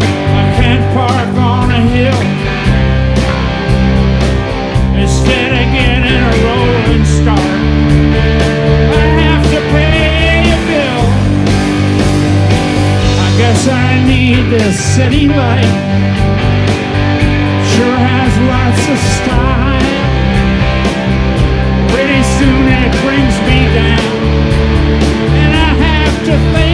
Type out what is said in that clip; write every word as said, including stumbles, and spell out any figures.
I can't park on a hill. Instead of getting a rolling start, I have to pay a bill. I guess I need this city light. Sure has lots of style. Pretty soon it brings me down, and I have to think